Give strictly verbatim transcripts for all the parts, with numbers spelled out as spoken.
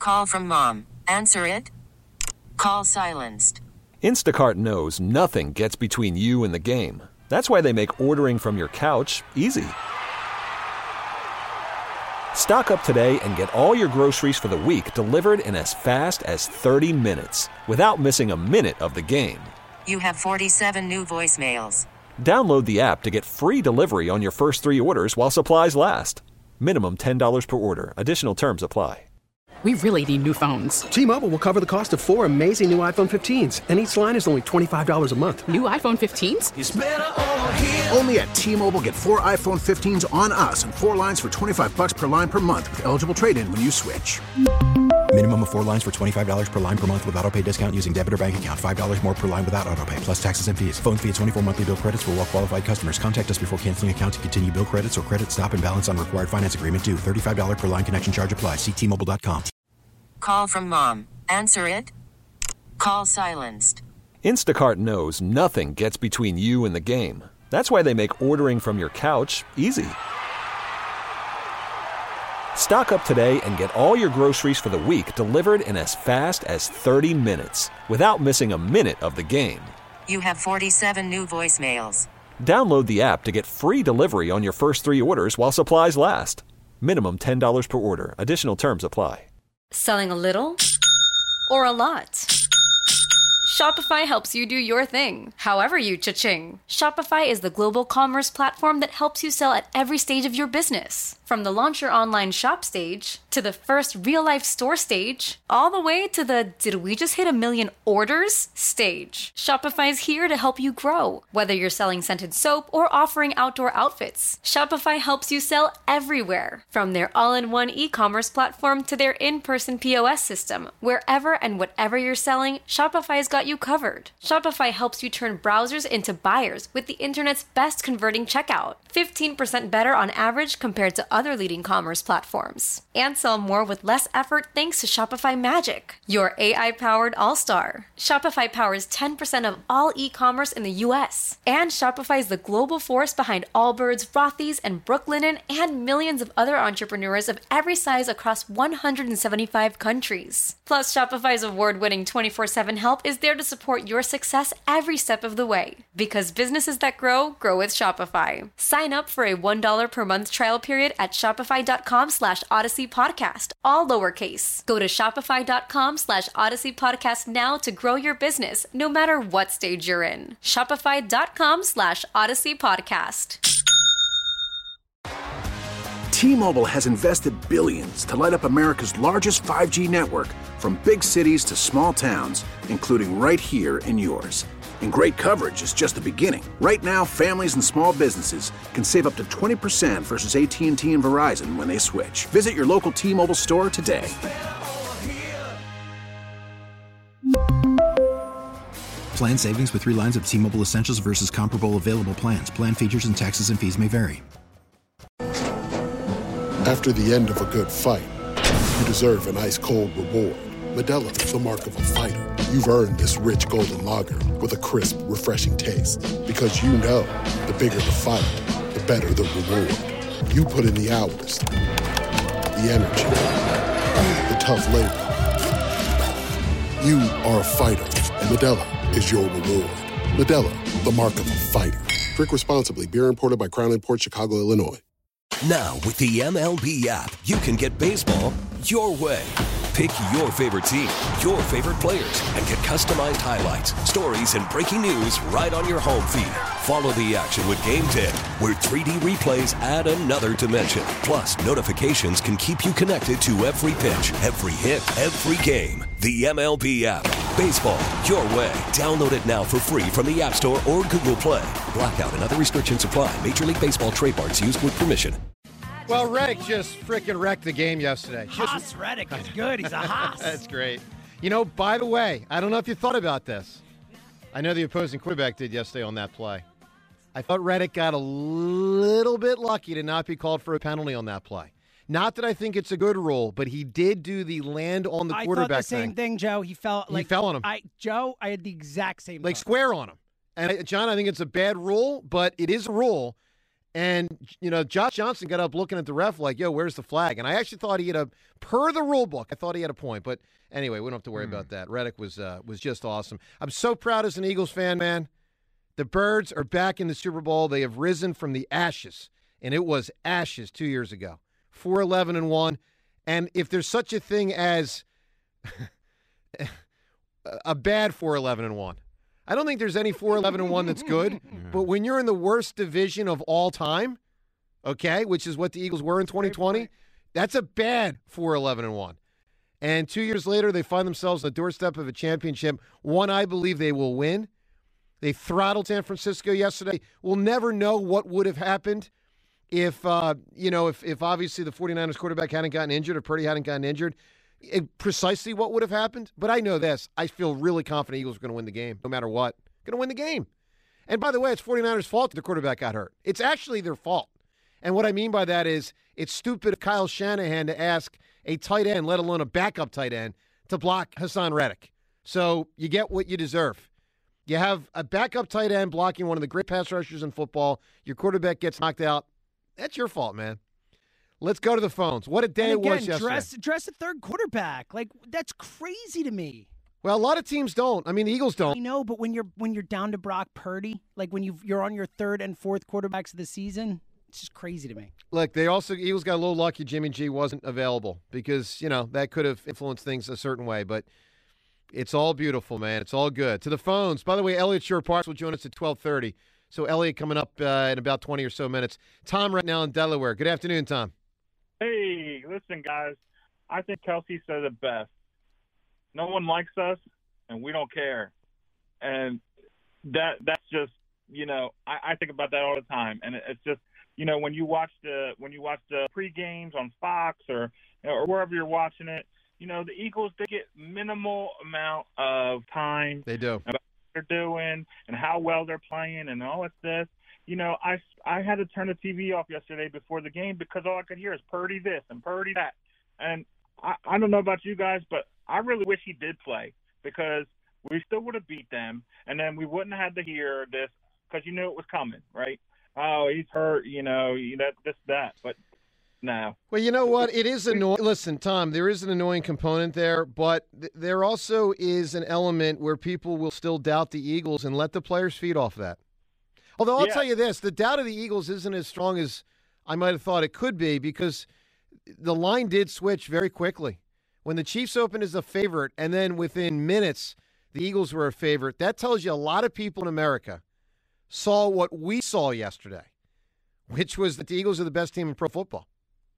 Call from mom. Answer it. Call silenced. Instacart knows nothing gets between you and the game. That's why they make ordering from your couch easy. Stock up today and get all your groceries for the week delivered in as fast as thirty minutes without missing a minute of the game. You have forty-seven new voicemails. Download the app to get free delivery on your first three orders while supplies last. Minimum ten dollars per order. Additional terms apply. We really need new phones. T-Mobile will cover the cost of four amazing new iPhone fifteens, and each line is only twenty-five dollars a month. New iPhone fifteens? It's better over here. Only at T-Mobile, get four iPhone fifteens on us and four lines for twenty-five bucks per line per month with eligible trade-in when you switch. Minimum of four lines for twenty-five dollars per line per month with autopay discount using debit or bank account. five dollars more per line without autopay, plus taxes and fees. Phone fee at twenty-four monthly bill credits for well-qualified customers. Contact us before canceling account to continue bill credits or credit stop and balance on required finance agreement due. thirty-five dollars per line connection charge applies. See T Mobile dot com. Call from mom. Answer it. Call silenced. Instacart knows nothing gets between you and the game. That's why they make ordering from your couch easy. Stock up today and get all your groceries for the week delivered in as fast as thirty minutes without missing a minute of the game. You have forty-seven new voicemails. Download the app to get free delivery on your first three orders while supplies last. Minimum ten dollars per order. Additional terms apply. Selling a little or a lot? Shopify helps you do your thing, however you cha-ching. Shopify is the global commerce platform that helps you sell at every stage of your business. From the launch your online shop stage, to the first real-life store stage, all the way to the did we just hit a million orders stage. Shopify is here to help you grow. Whether you're selling scented soap or offering outdoor outfits, Shopify helps you sell everywhere. From their all-in-one e-commerce platform to their in-person P O S system, wherever and whatever you're selling, Shopify's got you covered. Shopify helps you turn browsers into buyers with the internet's best converting checkout. fifteen percent better on average compared to other leading commerce platforms. And sell more with less effort thanks to Shopify Magic, your A I-powered all-star. Shopify powers ten percent of all e-commerce in the U S. And Shopify is the global force behind Allbirds, Rothy's, and Brooklinen, and millions of other entrepreneurs of every size across one hundred seventy-five countries. Plus, Shopify's award-winning twenty-four seven help is there to support your success every step of the way. Because businesses that grow, grow with Shopify. Sign up for a one dollar per month trial period at shopify.com slash Odyssey Podcast, all lowercase. Go to shopify.com slash Odyssey Podcast now to grow your business, no matter what stage you're in. Shopify.com slash Odyssey Podcast. T-Mobile has invested billions to light up America's largest five G network, from big cities to small towns, including right here in yours. And great coverage is just the beginning. Right now, families and small businesses can save up to twenty percent versus A T and T and Verizon when they switch. Visit your local T-Mobile store today. Plan savings with three lines of T-Mobile Essentials versus comparable available plans. Plan features and taxes and fees may vary. After the end of a good fight, you deserve an ice-cold reward. Modelo is the mark of a fighter. You've earned this rich golden lager with a crisp, refreshing taste. Because you know, the bigger the fight, the better the reward. You put in the hours, the energy, the tough labor. You are a fighter, and Modelo is your reward. Modelo, the mark of a fighter. Drink responsibly. Beer imported by Crown Imports, Chicago, Illinois. Now, with the M L B app, you can get baseball your way. Pick your favorite team, your favorite players, and get customized highlights, stories, and breaking news right on your home feed. Follow the action with Game ten, where three D replays add another dimension. Plus, notifications can keep you connected to every pitch, every hit, every game. The M L B app. Baseball your way. Download it now for free from the App Store or Google Play. Blackout and other restrictions apply. Major League Baseball trademarks used with permission. Well, Reddick just freaking wrecked the game yesterday. Haas Reddick is good. He's a Haas. That's great. You know, by the way, I don't know if you thought about this. I know the opposing quarterback did yesterday on that play. I thought Reddick got a little bit lucky to not be called for a penalty on that play. Not that I think it's a good rule, but he did do the land on the quarterback I thought the same thing. thing, Joe. He fell. Like, he fell on him. I, Joe, I had the exact same Like thought. square on him. And, John, I think it's a bad rule, but it is a rule. And, you know, Josh Johnson got up looking at the ref like, yo, where's the flag? And I actually thought he had a, per the rule book, I thought he had a point. But anyway, we don't have to worry mm. about that. Reddick was uh, was just awesome. I'm so proud as an Eagles fan, man. The Birds are back in the Super Bowl. They have risen from the ashes, and it was ashes two years ago. four eleven and one. And if there's such a thing as a bad four eleven and one, I don't think there's any four eleven and one that's good. But when you're in the worst division of all time, okay, which is what the Eagles were in twenty twenty, that's a bad four eleven and one. And two years later, they find themselves on the doorstep of a championship, one I believe they will win. They throttled San Francisco yesterday. We'll never know what would have happened if, uh, you know, if, if obviously the 49ers quarterback hadn't gotten injured or Purdy hadn't gotten injured. It, precisely what would have happened. But I know this. I feel really confident Eagles are going to win the game, no matter what. Going to win the game. And by the way, it's 49ers' fault that the quarterback got hurt. It's actually their fault. And what I mean by that is it's stupid of Kyle Shanahan to ask a tight end, let alone a backup tight end, to block Hassan Reddick. So you get what you deserve. You have a backup tight end blocking one of the great pass rushers in football. Your quarterback gets knocked out. That's your fault, man. Let's go to the phones. What a day and again, it was yesterday. Dress, dress a third quarterback. Like, that's crazy to me. Well, a lot of teams don't. I mean, the Eagles don't. I know, but when you're when you're down to Brock Purdy, like when you've, you're on your third and fourth quarterbacks of the season, it's just crazy to me. Look, they also Eagles got a little lucky Jimmy G wasn't available because, you know, that could have influenced things a certain way. But it's all beautiful, man. It's all good. To the phones. By the way, Elliot Shore Parks will join us at twelve thirty. So Elliot coming up uh, in about twenty or so minutes. Tom right now in Delaware. Good afternoon, Tom. Hey, listen, guys. I think Kelsey said it best. No one likes us, and we don't care. And that that's just, you know, I, I think about that all the time. And it's just, you know, when you watch the when you watch the pre-games on Fox or or wherever you're watching it, you know, the Eagles, they get minimal amount of time. They do. About what they're doing and how well they're playing and all of this. You know, I, I had to turn the T V off yesterday before the game because all I could hear is Purdy this and Purdy that. And I, I don't know about you guys, but I really wish he did play because we still would have beat them, and then we wouldn't have had to hear this because you knew it was coming, right? Oh, he's hurt, you know, that, this, that. But no. Well, you know what? It is annoying. Listen, Tom, there is an annoying component there, but th- there also is an element where people will still doubt the Eagles and let the players feed off that. Although I'll yeah. tell you this, the doubt of the Eagles isn't as strong as I might have thought it could be because the line did switch very quickly. When the Chiefs opened as a favorite and then within minutes the Eagles were a favorite, that tells you a lot of people in America saw what we saw yesterday, which was that the Eagles are the best team in pro football.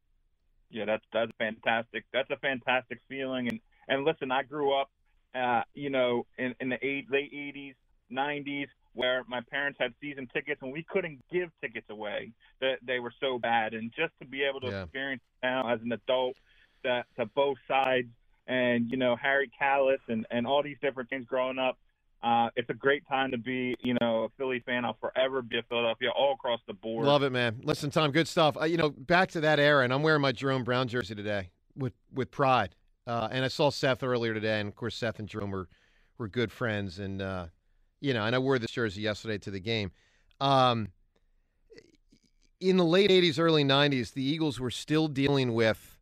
Yeah, that's that's fantastic. That's a fantastic feeling. And, and listen, I grew up, uh, you know, in, in the eight, late eighties, nineties, where my parents had season tickets and we couldn't give tickets away. That they were so bad. And just to be able to yeah. experience now as an adult that to both sides and, you know, Harry Callis and, and all these different things growing up, uh, it's a great time to be, you know, a Philly fan. I'll forever be a Philadelphia all across the board. Love it, man. Listen, Tom, good stuff. Uh, you know, back to that era, and I'm wearing my Jerome Brown jersey today with, with pride. Uh, and I saw Seth earlier today, and, of course, Seth and Jerome were, were good friends. And, uh, you know, and I wore this jersey yesterday to the game. Um, in the late eighties, early nineties, the Eagles were still dealing with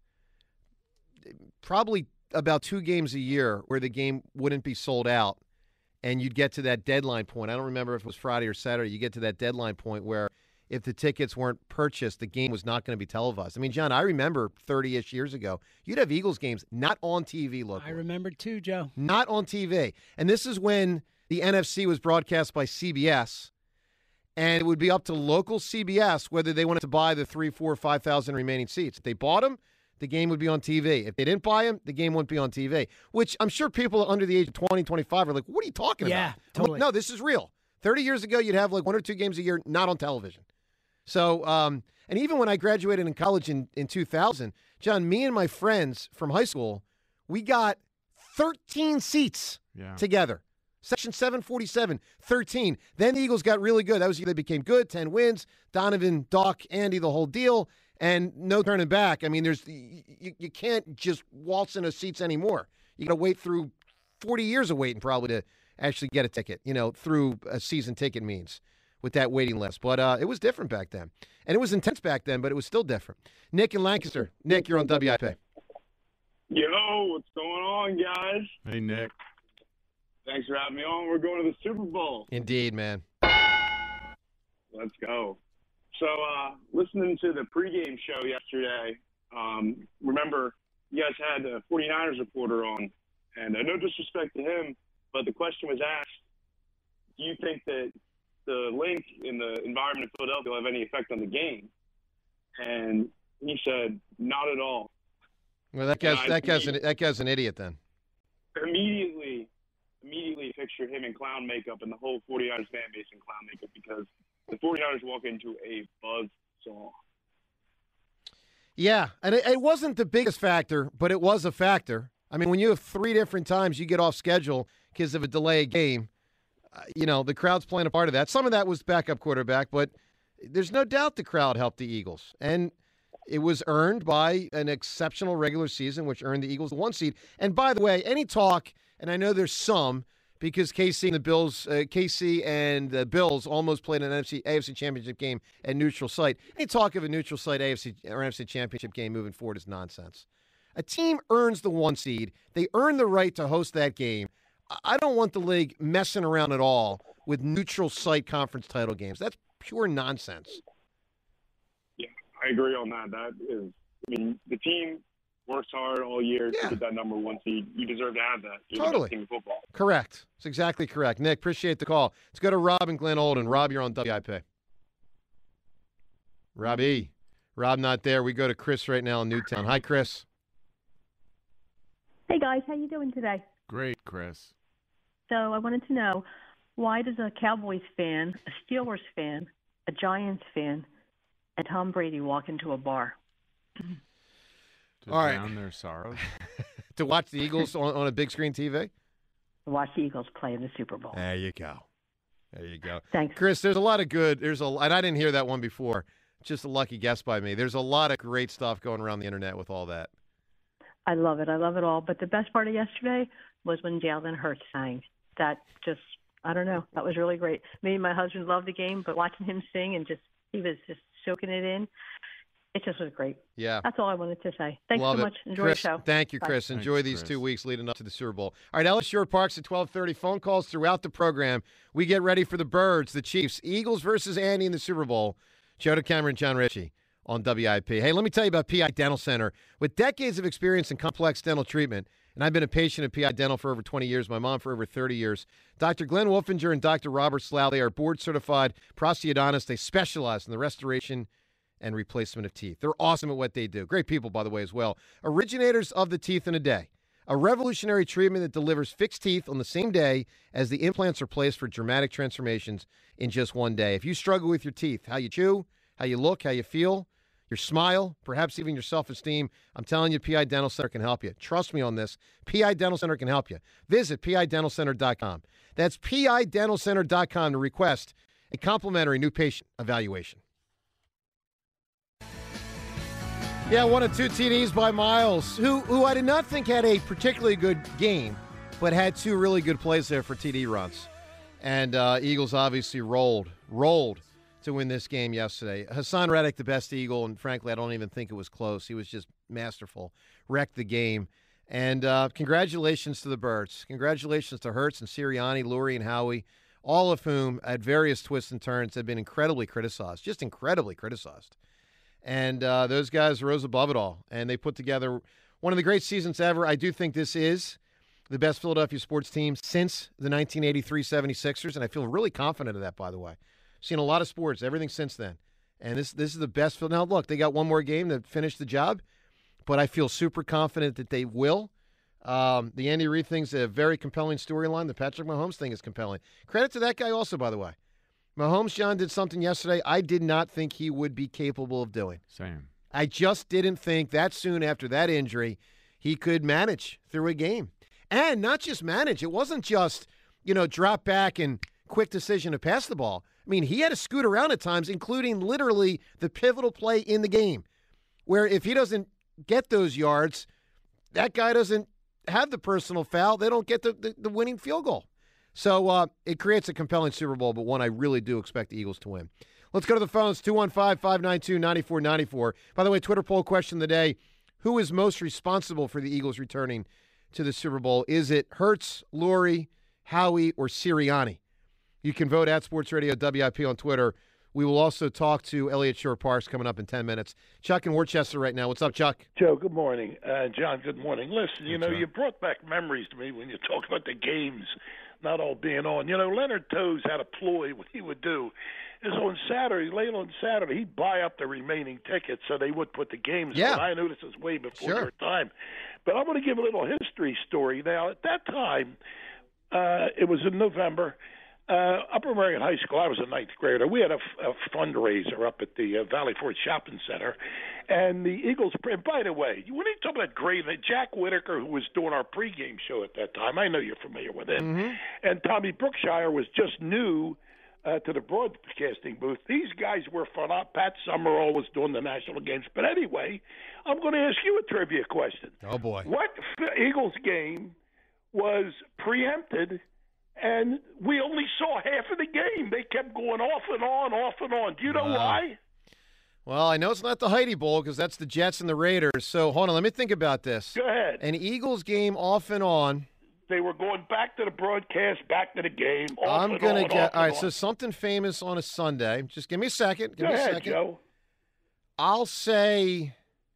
probably about two games a year where the game wouldn't be sold out, and you'd get to that deadline point. I don't remember if it was Friday or Saturday. You get to that deadline point where if the tickets weren't purchased, the game was not going to be televised. I mean, John, I remember thirty-ish years ago, you'd have Eagles games not on T V locally. I remember too, Joe. Not on T V. And this is when the N F C was broadcast by C B S, and it would be up to local C B S whether they wanted to buy the three, four, five thousand remaining seats. If they bought them, the game would be on T V. If they didn't buy them, the game wouldn't be on T V. Which I'm sure people under the age of twenty, twenty-five are like, "What are you talking yeah, about?" Totally. No, this is real. Thirty years ago, you'd have like one or two games a year not on television. So, um, and even when I graduated in college in in two thousand, John, me and my friends from high school, we got thirteen seats yeah. together. Section seven forty-seven, thirteen. Then the Eagles got really good. That was they became good, ten wins. Donovan, Doc, Andy, the whole deal, and no turning back. I mean, there's you, you can't just waltz into seats anymore. You got to wait through forty years of waiting probably to actually get a ticket, you know, through a season ticket means. with that waiting list. But uh, it was different back then. And it was intense back then, but it was still different. Nick in Lancaster. Nick, you're on W I P. Yo, what's going on, guys? Hey, Nick. Thanks for having me on. We're going to the Super Bowl. Indeed, man. Let's go. So, uh, listening to the pregame show yesterday, um, remember, you guys had a 49ers reporter on, and uh, no disrespect to him, but the question was asked, do you think that the link in the environment of Philadelphia will have any effect on the game? And he said, not at all. Well, that guy's, that guy's, an, that guy's an idiot then. Immediately, immediately pictured him in clown makeup and the whole 49ers fan base in clown makeup because the 49ers walk into a buzz saw. Yeah, and it, it wasn't the biggest factor, but it was a factor. I mean, when you have three different times you get off schedule because of a delayed game, uh, you know, the crowd's playing a part of that. Some of that was backup quarterback, but there's no doubt the crowd helped the Eagles. And it was earned by an exceptional regular season, which earned the Eagles the one seed. And by the way, any talk, and I know there's some, because K C and the Bills, uh, K C and the Bills almost played an N F C, A F C championship game at neutral site. Any talk of a neutral site A F C or N F C championship game moving forward is nonsense. A team earns the one seed. They earn the right to host that game. I don't want the league messing around at all with neutral site conference title games. That's pure nonsense. Yeah, I agree on that. That is, I mean, the team works hard all year yeah. to get that number one seed. You deserve to have that. You're totally. The best team in football. Correct. That's exactly correct. Nick, appreciate the call. Let's go to Rob and Glen Olden. Rob, you're on W I P. Robbie. Rob not there. We go to Chris right now in Newtown. Hi, Chris. Hey, guys. How you doing today? Great, Chris. So I wanted to know, why does a Cowboys fan, a Steelers fan, a Giants fan, and Tom Brady walk into a bar? To All right. drown their sorrows. To watch the Eagles on, on a big screen T V? To watch the Eagles play in the Super Bowl. There you go. There you go. Thanks. Chris, there's a lot of good. There's a, and I didn't hear that one before. Just a lucky guess by me. There's a lot of great stuff going around the internet with all that. I love it. I love it all. But the best part of yesterday was when Jalen Hurts sang. That just, I don't know. That was really great. Me and my husband loved the game, but watching him sing and just, he was just soaking it in. It just was great. Yeah. That's all I wanted to say. Thanks Love so it. much. Enjoy Chris, the show. Thank you, Bye. Chris. Enjoy Thanks, these Chris. two weeks leading up to the Super Bowl. All right, Ellis Short Parks at twelve thirty. Phone calls throughout the program. We get ready for the Birds, the Chiefs, Eagles versus Andy in the Super Bowl. Joe DeCamera and John Ritchie on W I P. Hey, let me tell you about P I Dental Center. With decades of experience in complex dental treatment, and I've been a patient at P I Dental for over twenty years, my mom for over thirty years, Doctor Glenn Wolfinger and Doctor Robert Slough, they are board-certified prosthodontists. They specialize in the restoration and replacement of teeth. They're awesome at what they do. Great people, by the way, as well. Originators of the teeth in a day. A revolutionary treatment that delivers fixed teeth on the same day as the implants are placed for dramatic transformations in just one day. If you struggle with your teeth, how you chew, how you look, how you feel, your smile, perhaps even your self-esteem, I'm telling you, P I Dental Center can help you. Trust me on this. P I Dental Center can help you. Visit P I dental center dot com. That's P I dental center dot com to request a complimentary new patient evaluation. Yeah, one of two T Ds by Miles, who who I did not think had a particularly good game, but had two really good plays there for T D runs. And uh, Eagles obviously rolled, rolled to win this game yesterday. Hassan Reddick, the best Eagle, and frankly, I don't even think it was close. He was just masterful, wrecked the game. And uh, congratulations to the Birds. Congratulations to Hurts and Sirianni, Lurie, and Howie, all of whom, at various twists and turns, have been incredibly criticized, just incredibly criticized. And uh, those guys rose above it all, and they put together one of the great seasons ever. I do think this is the best Philadelphia sports team since the nineteen eighty-three seventy-sixers, and I feel really confident of that, by the way. Seen a lot of sports, everything since then. And this this is the best. Now, look, they got one more game to finish the job, but I feel super confident that they will. Um, the Andy Reid thing's a very compelling storyline. The Patrick Mahomes thing is compelling. Credit to that guy also, by the way. Mahomes, John, did something yesterday I did not think he would be capable of doing. Same. I just didn't think that soon after that injury he could manage through a game. And not just manage. It wasn't just, you know, drop back and quick decision to pass the ball. I mean, he had to scoot around at times, including literally the pivotal play in the game, where if he doesn't get those yards, that guy doesn't have the personal foul. They don't get the, the, the winning field goal. So uh, it creates a compelling Super Bowl, but one I really do expect the Eagles to win. Let's go to the phones, two one five, five nine two, nine four nine four. By the way, Twitter poll question of the day, who is most responsible for the Eagles returning to the Super Bowl? Is it Hurts, Lurie, Howie, or Sirianni? You can vote at Sports Radio W I P on Twitter. We will also talk to Elliot Shore-Parks coming up in ten minutes. Chuck in Worcester right now. What's up, Chuck? Joe, good morning. Uh, John, good morning. Listen, you Hey, know, John. you brought back memories to me when you talk about the games not all being on. You know, Leonard Toews had a ploy. What he would do is on Saturday, late on Saturday, he'd buy up the remaining tickets so they would put the games Yeah. on. I know this is way before Sure. your time. But I'm going to give a little history story. Now, at that time, uh, it was in November. Uh, Upper Marion High School, I was a ninth grader. We had a, a fundraiser up at the uh, Valley Forge Shopping Center. And the Eagles, and by the way, when you talk about great, Jack Whitaker, who was doing our pregame show at that time, I know you're familiar with him, and Tommy Brookshire was just new uh, to the broadcasting booth. These guys were fun. Pat Summerall was doing the national games. But anyway, I'm going to ask you a trivia question. Oh, boy. What Eagles game was preempted and we only saw half of the game? They kept going off and on, off and on. Do you know Wow. why? Well, I know it's not the Heidi Bowl because that's the Jets and the Raiders. So hold on, let me think about this. Go ahead. An Eagles game off and on. They were going back to the broadcast, back to the game. Off I'm and gonna on, get off all right. and So on. something famous on a Sunday. Just give me a second. Give Go me a ahead, second. Joe. I'll say.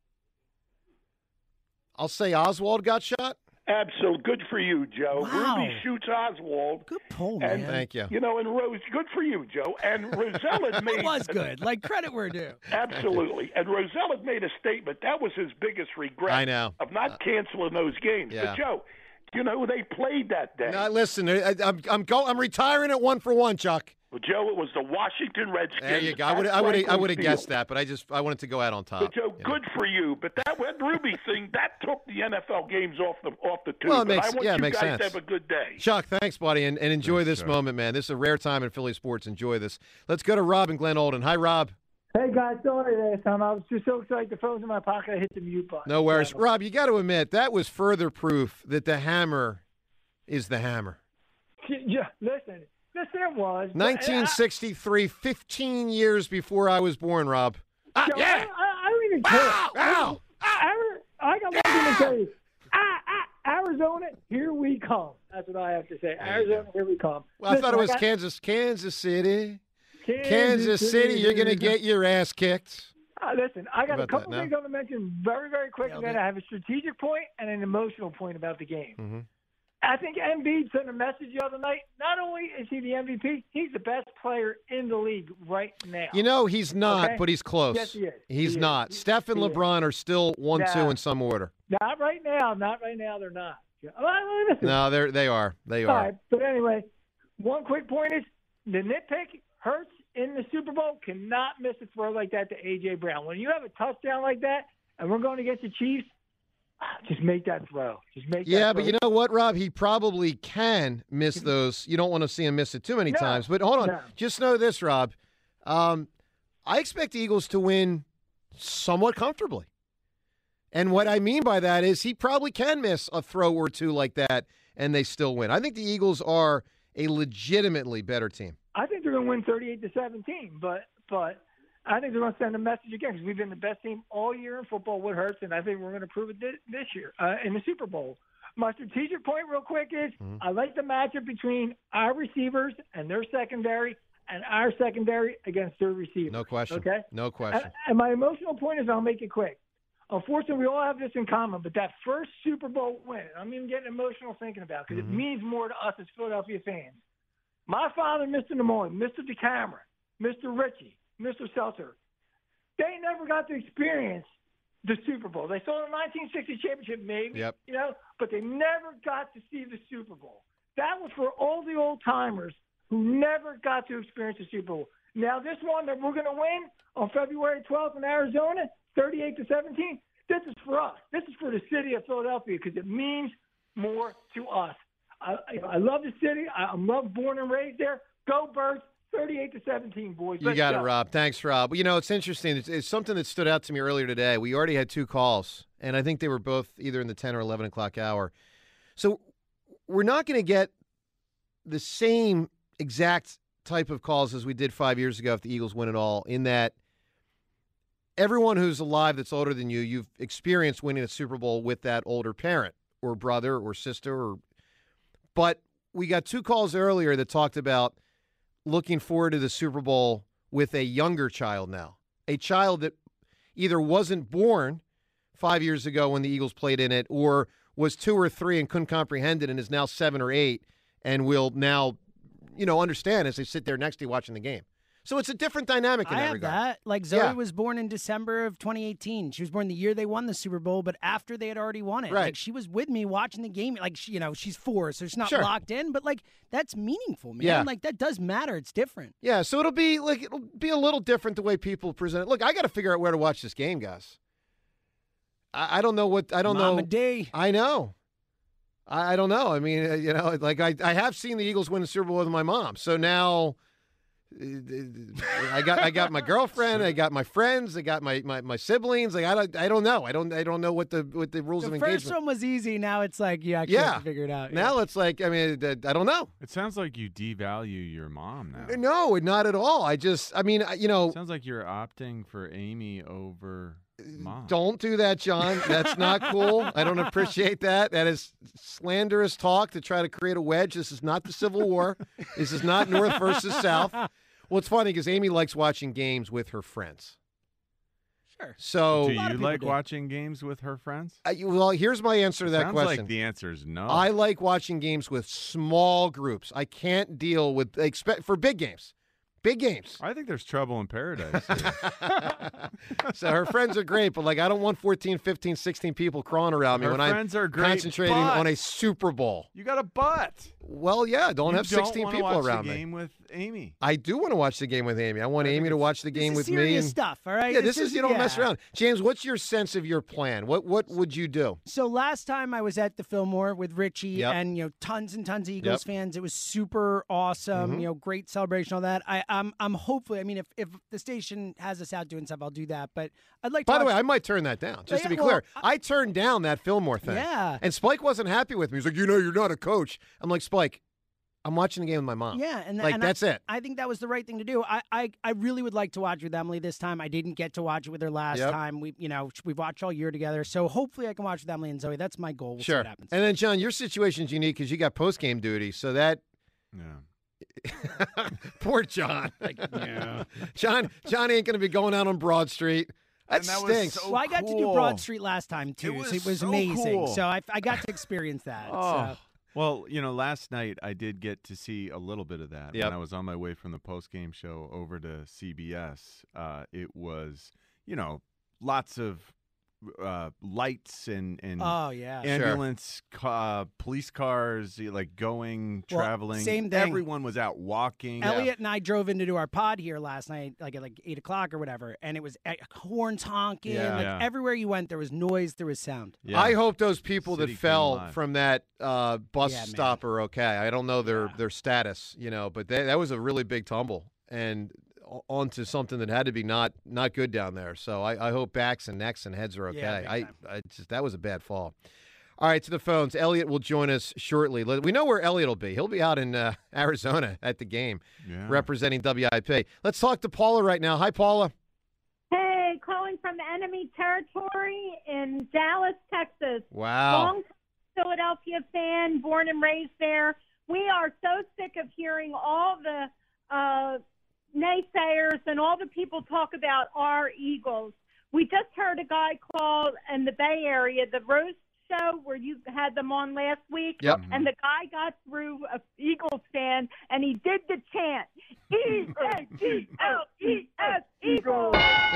I'll say Oswald got shot. Absolutely. Good for you, Joe. Wow. Ruby shoots Oswald. Good pull, and, man. Thank you. You know, and Rose, good for you, Joe. And Roselle had made It was good. Like, credit where due. Absolutely. And Roselle had made a statement. That was his biggest regret. I know. Of not canceling those games. yeah. But, Joe, you know who they played that day? Now, listen, I, I'm I'm go, I'm retiring at one for one, Chuck. Well, Joe, it was the Washington Redskins. There you go. I would at I would I Franklin would have Field. guessed that, but I just I wanted to go out on top. But Joe, you know. good for you. But that that Ruby thing that took the N F L games off the off the tube. Well, it But makes- I want yeah, it you makes guys sense. to have a good day. Chuck, thanks, buddy, and, and enjoy this Chuck. moment, man. This is a rare time in Philly sports. Enjoy this. Let's go to Rob and Glen Olden. Hi, Rob. Hey guys, sorry last time. I was just so excited. The phone's in my pocket. I hit the mute button. No worries. Rob, you got to admit, that was further proof that the hammer is the hammer. Yeah, listen, listen, it was nineteen sixty-three, fifteen years before I was born, Rob. Ah, yeah. I, I, I don't even care. Ow! Ari- I got one thing to tell you. Ah, ah, Arizona, here we come. That's what I have to say. Arizona, here we come. Well, I Listen, thought it was got- Kansas, Kansas City. Kansas, Kansas City, you're going to get your ass kicked. Uh, listen, I got How a about couple that, no? things I'm going to mention very, very quick, and then I have a strategic point and an emotional point about the game. Mm-hmm. I think Embiid sent a message the other night. Not only is he the M V P, he's the best player in the league right now. You know, he's not, Okay? but he's close. Yes, he is. He's He is. not. He- Steph and he is. LeBron are still one, two Nah. in some order. Not right now. Not right now. They're not. Well, listen. No, they're, they are. They All are. right, but anyway, one quick point is the nitpick hurts in the Super Bowl cannot miss a throw like that to A J. Brown. When you have a touchdown like that, and we're going against the Chiefs, just make that throw. Just make that Yeah, throw. but you know what, Rob? He probably can miss those. You don't want to see him miss it too many No, times. But hold on. no. Just know this, Rob. Um, I expect the Eagles to win somewhat comfortably. And what I mean by that is he probably can miss a throw or two like that, and they still win. I think the Eagles are a legitimately better team. I think they're going to win thirty-eight to seventeen, but but I think they're going to send a message again because we've been the best team all year in football with Hurts, and I think we're going to prove it thi- this year uh, in the Super Bowl. My strategic point, real quick, is Mm-hmm. I like the matchup between our receivers and their secondary, and our secondary against their receivers. No question. Okay. No question. And, and my emotional point is, I'll make it quick. Unfortunately, we all have this in common, but that first Super Bowl win, I'm even getting emotional thinking about because Mm-hmm. it means more to us as Philadelphia fans. My father, Mister Nimoy, Mister DeCamera, Mister Ritchie, Mister Seltzer, they never got to experience the Super Bowl. They saw the nineteen sixty championship, maybe, Yep. you know, but they never got to see the Super Bowl. That was for all the old timers who never got to experience the Super Bowl. Now, this one that we're going to win on February twelfth in Arizona, thirty-eight to seventeen, this is for us. This is for the city of Philadelphia because it means more to us. I, I love the city. I, I'm love born and raised there. Go Birds, thirty-eight to seventeen, boys. You Let's got go. it, Rob. Thanks, Rob. You know, it's interesting. It's, it's something that stood out to me earlier today. We already had two calls, and I think they were both either in the ten or eleven o'clock hour. So we're not going to get the same exact type of calls as we did five years ago if the Eagles win it all, in that everyone who's alive that's older than you, you've experienced winning a Super Bowl with that older parent or brother or sister. Or, but we got two calls earlier that talked about looking forward to the Super Bowl with a younger child now, a child that either wasn't born five years ago when the Eagles played in it or was two or three and couldn't comprehend it and is now seven or eight and will now, you know, understand as they sit there next to you watching the game. So it's a different dynamic in I that have regard. that. Like Zoe Yeah. was born in December of twenty eighteen. She was born the year they won the Super Bowl, but after they had already won it. Right. Like she was with me watching the game. Like she, you know, she's four, so she's not Sure. locked in. But like that's meaningful, man. Yeah. Like that does matter. It's different. Yeah, so it'll be like it'll be a little different the way people present it. Look, I got to figure out where to watch this game, guys. I, I don't know what I don't Mama know. day. I know. I, I don't know. I mean, uh, you know, like I I have seen the Eagles win the Super Bowl with my mom, so now. I got I got my girlfriend, I got my friends, I got my, my, my siblings. Like I don't I don't know. I don't I don't know what the what the rules The of first engagement. one was easy. Now it's like you actually Yeah. have to figure it out. Now it's like I mean I don't know. It sounds like you devalue your mom now. No, not at all. I just I mean you know. Sounds like you're opting for Amy over mom. Don't do that, John. That's not cool. I don't appreciate that. That is slanderous talk to try to create a wedge. This is not the Civil War. This is not North versus South. Well, it's funny because Amy likes watching games with her friends. Sure. So, do you like watching games with her friends? I, well, here's my answer to that Sounds question. like the answer is no. I like watching games with small groups. I can't deal with expect for big games. Big games. I think there's trouble in paradise. So her friends are great, but like I don't want fourteen, fifteen, sixteen people crawling around me Her when friends I'm are great, concentrating but- on a Super Bowl. You got a butt. Well, yeah, don't You have sixteen wanna people watch around the me. game with Amy. I do want to watch the game with Amy. I want Amy to watch the game is with me. serious And, stuff, all right? Yeah, This this is is- you don't mess yeah. around. James, what's your sense of your plan? What what would you do? So last time I was at the Fillmore with Richie Yep. and you know tons and tons of Eagles Yep. fans. It was super awesome. Mhm. You know, great celebration, all that. I, I'm I'm hopefully. I mean, if if the station has us out doing stuff, I'll do that. But I'd like. to By the watch- way, I might turn that down, just Yeah, to be well, clear. I turned down that Fillmore thing. Yeah. And Spike wasn't happy with me. He's like, you know, you're not a coach. I'm like, Spike, I'm watching the game with my mom. Yeah, and like and that's I, it. I think that was the right thing to do. I, I, I really would like to watch with Emily this time. I didn't get to watch it with her last Yep. time. We, you know, we've watched all year together. So hopefully I can watch with Emily and Zoe. That's my goal. We'll see Sure. what happens. And then, John, your situation's unique because you got post game duty. So that. Yeah. Poor John. yeah. John, John ain't going to be going out on Broad Street. That, And that was stinks. so Well, I got to do cool. Broad Street last time too, It was so it was so amazing. cool. So I, I got to experience that. Oh. So. Well, you know, last night I did get to see a little bit of that Yep. when I was on my way from the post-game show over to C B S. Uh, it was, you know, lots of uh, lights and, and Oh, yeah. Sure. ambulance, ca- uh, police cars, like going, Well, traveling. same thing. Everyone was out walking. Elliot and I drove in to do our pod here last night, like at like eight o'clock or whatever, and it was uh, horns honking. Yeah. Like Yeah. everywhere you went, there was noise, there was sound. I hope those people City that came fell alive. from that uh, bus Yeah, man. stop are okay. I don't know their their status, you know, but they, that was a really big tumble and o- onto something that had to be not not good down there. So I, I hope backs and necks and heads are okay. Yeah, big I, time. I just that was a bad fall. All right, to the phones. Elliot will join us shortly. Let- We know where Elliot will be. He'll be out in uh, Arizona at the game, Yeah. representing W I P. Let's talk to Paula right now. Hi, Paula. Hey, calling from enemy territory in Dallas, Texas. Wow. Long Philadelphia fan, born and raised there. We are so sick of hearing all the uh, naysayers and all the people talk about our Eagles. We just heard a guy call in the Bay Area, the Roast Show, where you had them on last week. Yep. And the guy got through a Eagles fan, and he did the chant, E A G L E S, Eagles.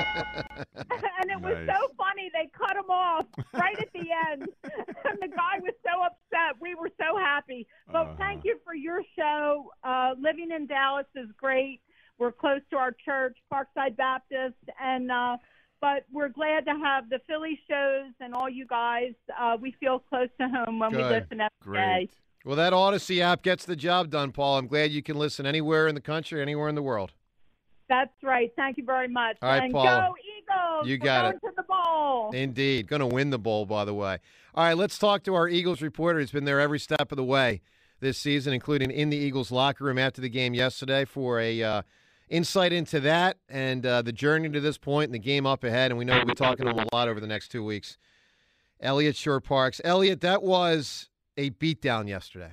And it was Nice. so funny. They cut him off right at the end. And the guy was so upset. We were so happy. But Uh-huh. thank you for your show. Uh, living in Dallas is great. We're close to our church, Parkside Baptist. And uh, but we're glad to have the Philly shows and all you guys. Uh, we feel close to home when we Good. listen every Great. day. Well, that Odyssey app gets the job done, Paul. I'm glad you can listen anywhere in the country, anywhere in the world. That's right. Thank you very much. All right, and Paula. go Eagles. You We're got going it. to the bowl. Indeed. Going to win the bowl, by the way. All right, let's talk to our Eagles reporter. He's been there every step of the way this season, including in the Eagles locker room after the game yesterday for a uh, insight into that and uh, the journey to this point and the game up ahead. And we know we'll be talking to him a lot over the next two weeks. Elliot Shorr-Parks. Elliot, that was a beatdown yesterday.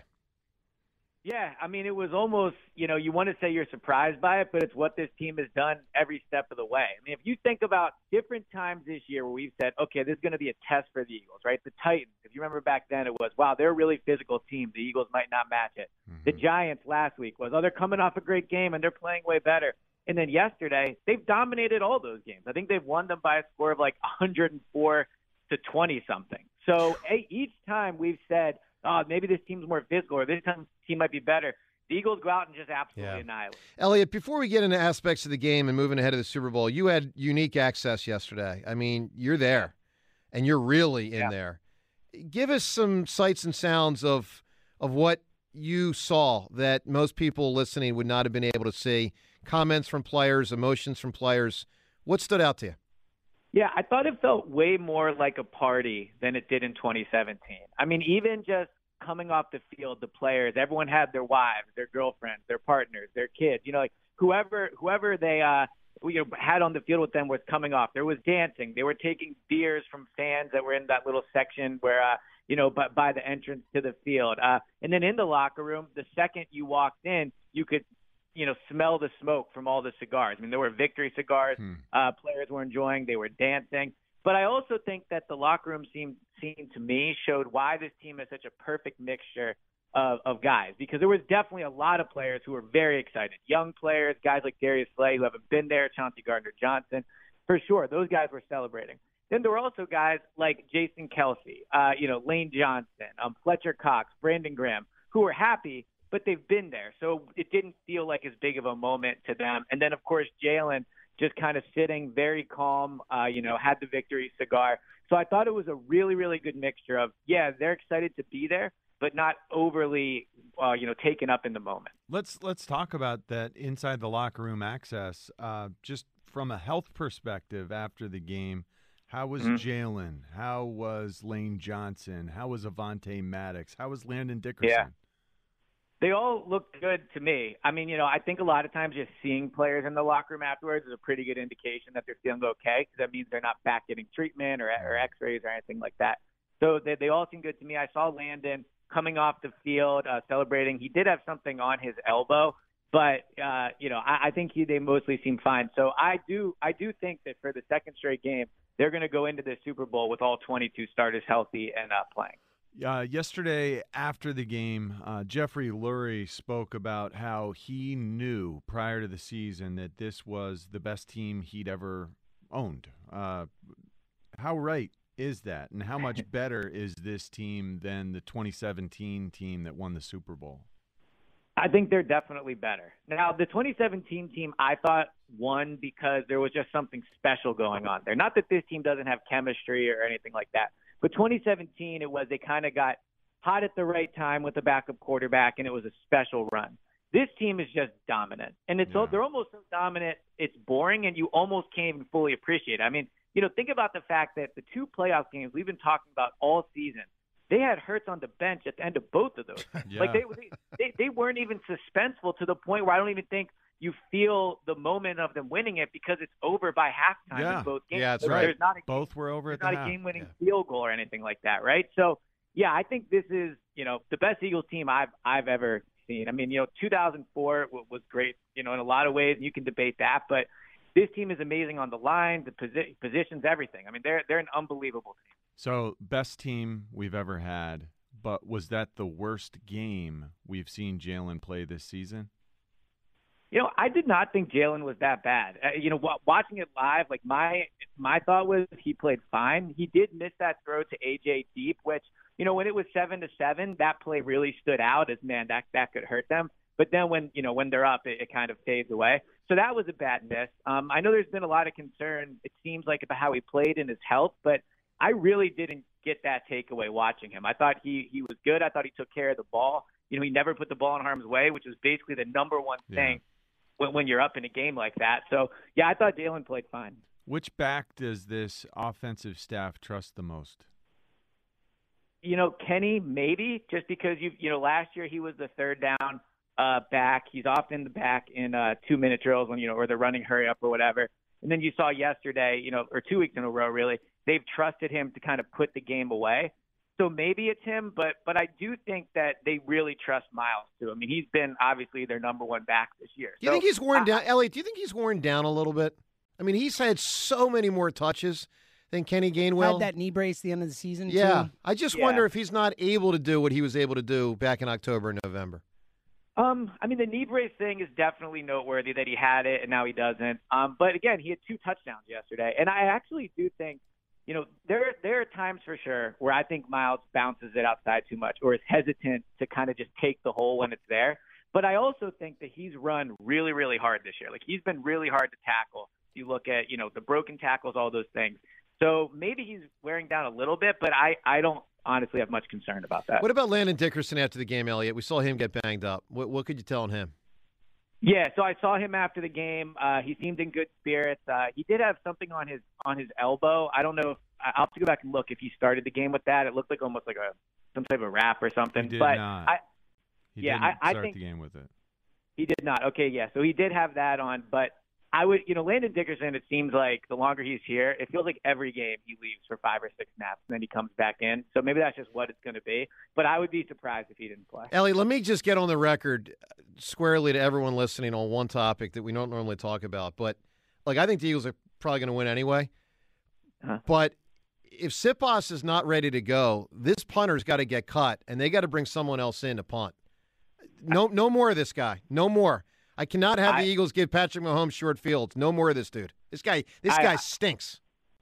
Yeah, I mean, it was almost, you know, you want to say you're surprised by it, but it's what this team has done every step of the way. I mean, if you think about different times this year where we've said, okay, this is going to be a test for the Eagles, right? The Titans, if you remember back then, it was, wow, they're a really physical team. The Eagles might not match it. Mm-hmm. The Giants last week was, oh, they're coming off a great game and they're playing way better. And then yesterday, they've dominated all those games. I think they've won them by a score of like one hundred four to twenty something. So each time we've said, oh, maybe this team's more physical or this time team might be better, the Eagles go out and just absolutely yeah. annihilate. Elliot, before we get into aspects of the game and moving ahead of the Super Bowl, you had unique access yesterday. I mean, you're there, and you're really in yeah. there. Give us some sights and sounds of of what you saw that most people listening would not have been able to see. Comments from players, emotions from players. What stood out to you? Yeah, I thought it felt way more like a party than it did in twenty seventeen. I mean, even just coming off the field, the players, everyone had their wives, their girlfriends, their partners, their kids. You know, like whoever whoever they uh, you know, had on the field with them was coming off. There was dancing. They were taking beers from fans that were in that little section where, uh, you know, by, by the entrance to the field. Uh, and then in the locker room, the second you walked in, you could – you know, smell the smoke from all the cigars. I mean, there were victory cigars hmm. uh, players were enjoying. They were dancing. But I also think that the locker room seemed, seemed to me showed why this team is such a perfect mixture of, of guys, because there was definitely a lot of players who were very excited. Young players, guys like Darius Slay who haven't been there, Chauncey Gardner-Johnson. For sure, those guys were celebrating. Then there were also guys like Jason Kelsey, uh, you know, Lane Johnson, um, Fletcher Cox, Brandon Graham, who were happy, but they've been there. So it didn't feel like as big of a moment to them. And then, of course, Jalen just kind of sitting very calm, uh, you know, had the victory cigar. So I thought it was a really, really good mixture of, yeah, they're excited to be there, but not overly, uh, you know, taken up in the moment. Let's let's talk about that inside the locker room access. Uh, just from a health perspective after the game, how was mm-hmm. Jalen? How was Lane Johnson? How was Avonte Maddox? How was Landon Dickerson? Yeah. They all looked good to me. I mean, you know, I think a lot of times just seeing players in the locker room afterwards is a pretty good indication that they're feeling okay, because that means they're not back getting treatment or, or x-rays or anything like that. So they, they all seem good to me. I saw Landon coming off the field uh, celebrating. He did have something on his elbow, but, uh, you know, I, I think he, they mostly seem fine. So I do I do think that for the second straight game, they're going to go into the Super Bowl with all twenty-two starters healthy and uh, playing. Uh, yesterday, after the game, uh, Jeffrey Lurie spoke about how he knew prior to the season that this was the best team he'd ever owned. Uh, how right is that, and how much better is this team than the twenty seventeen team that won the Super Bowl? I think they're definitely better. Now, the twenty seventeen team, I thought, won because there was just something special going on there. Not that this team doesn't have chemistry or anything like that. But twenty seventeen, it was they kind of got hot at the right time with the backup quarterback, and it was a special run. This team is just dominant, and it's yeah. they're almost so dominant it's boring, and you almost can't even fully appreciate it. I mean, you know, think about the fact that the two playoff games we've been talking about all season, they had Hurts on the bench at the end of both of those. yeah. Like they, they they weren't even suspenseful to the point where I don't even think you feel the moment of them winning it, because it's over by halftime yeah. in both games. Yeah, that's there's, right. There's not a, both were over there's at the not half. a game-winning yeah. field goal or anything like that, right? So, yeah, I think this is, you know, the best Eagles team I've I've ever seen. I mean, you know, two thousand four was great, you know, in a lot of ways. You can debate that, but this team is amazing on the line, the posi- positions, everything. I mean, they're they're an unbelievable team. So, best team we've ever had, but was that the worst game we've seen Jalen play this season? You know, I did not think Jalen was that bad. Uh, you know, w- watching it live, like my my thought was he played fine. He did miss that throw to A J Deep, which, you know, when it was seven to seven, that play really stood out as, man, that that could hurt them. But then when, you know, when they're up, it, it kind of fades away. So that was a bad miss. Um, I know there's been a lot of concern, it seems like, about how he played and his health, but I really didn't get that takeaway watching him. I thought he he was good. I thought he took care of the ball. You know, he never put the ball in harm's way, which was basically the number one thing. Yeah. When, when you're up in a game like that. So, yeah, I thought Jalen played fine. Which back does this offensive staff trust the most? you know, Kenny, maybe, just because, you you know, last year he was the third down uh, back. He's often the back in uh, two-minute drills when, you know, or they're running hurry up or whatever. And then you saw yesterday, you know, or two weeks in a row, really, they've trusted him to kind of put the game away. So maybe it's him, but but I do think that they really trust Miles, too. I mean, he's been obviously their number one back this year. Do you so, think he's worn I, down? Elliot, do you think he's worn down a little bit? I mean, he's had so many more touches than Kenny Gainwell. Had that knee brace at the end of the season, yeah. too. I just Yeah. wonder if he's not able to do what he was able to do back in October and November. Um, I mean, the knee brace thing is definitely noteworthy that he had it and now he doesn't. Um, but again, he had two touchdowns yesterday, and I actually do think, you know, there there are times for sure where I think Miles bounces it outside too much or is hesitant to kind of just take the hole when it's there. But I also think that he's run really, really hard this year. Like, he's been really hard to tackle. You look at, you know, the broken tackles, all those things. So maybe he's wearing down a little bit, but I, I don't honestly have much concern about that. What about Landon Dickerson after the game, Elliot? We saw him get banged up. What, what could you tell on him? Yeah, so I saw him after the game. Uh, he seemed in good spirits. Uh, he did have something on his on his elbow. I don't know if I'll have to go back and look if he started the game with that. It looked like almost like a some type of wrap or something. He did but not. I, He yeah, didn't I, I start think the game with it. he did not. Okay, yeah. So he did have that on, but I would, you know, Landon Dickerson, it seems like the longer he's here, it feels like every game he leaves for five or six snaps and then he comes back in. So maybe that's just what it's going to be. But I would be surprised if he didn't play. Ellie, let me just get on the record squarely to everyone listening on one topic that we don't normally talk about. But, like, I think the Eagles are probably going to win anyway. Uh-huh. But if Siposs is not ready to go, this punter's got to get cut, and they got to bring someone else in to punt. No, no more of this guy. No more. I cannot have I, the Eagles give Patrick Mahomes short fields. No more of this dude. This guy, this I, guy stinks.